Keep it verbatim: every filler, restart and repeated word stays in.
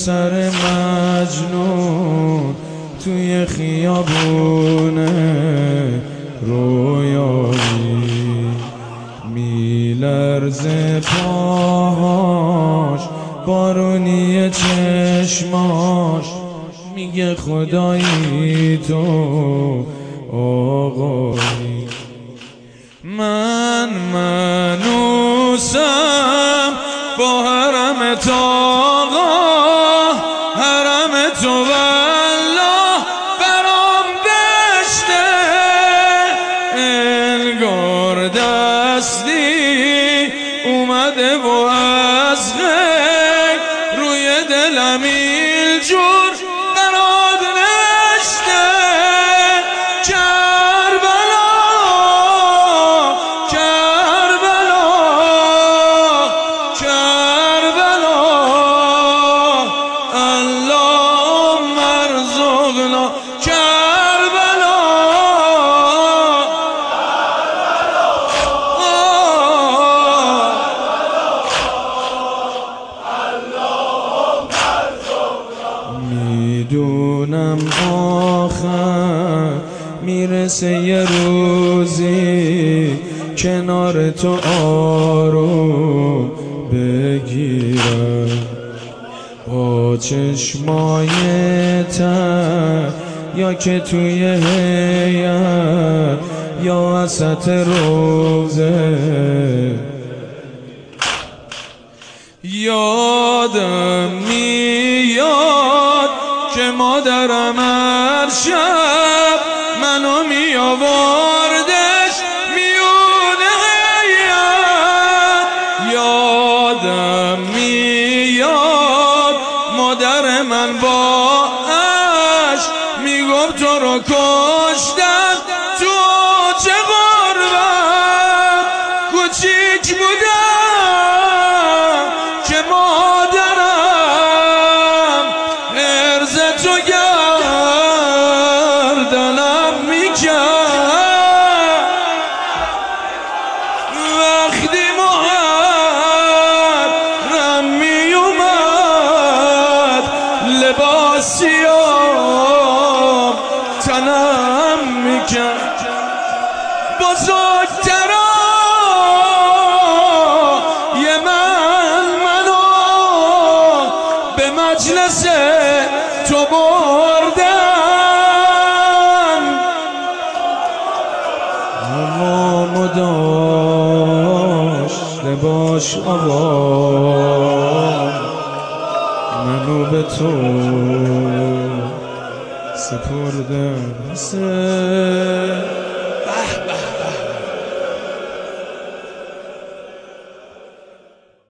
سر مجنون توی خیابونه رویایی میلرزه پاهاش، بارونی چشماش میگه خدایی تو آقایی. من منوسم با حرم آقا، حرم تو والله برام بشته، انگار دستی اومده و از غیب روی دلم اینجور قرار نشته. کربلا کربلا کربلا اللهم ارزقنا کربلا. میدونم آخر میرسه یه روزی کنار تو آروم بگیرم، با چشمای تر یا که توی هیئت یا وسط روزه. یادم میاد که مادرم هر شب منو می آوردش میونه هیئت. یادم میاد مادر من با عشق میگفت تو رو کشتن تو چه غربت. کوچیک بودم که مادرم عرض تو گردنم میکرد. وقتی محرم میومد لباسیام تنم میکرد. بزرگترای من منو به مجلس تو بردن، اما داشته باش آقا منو به تو سپردن.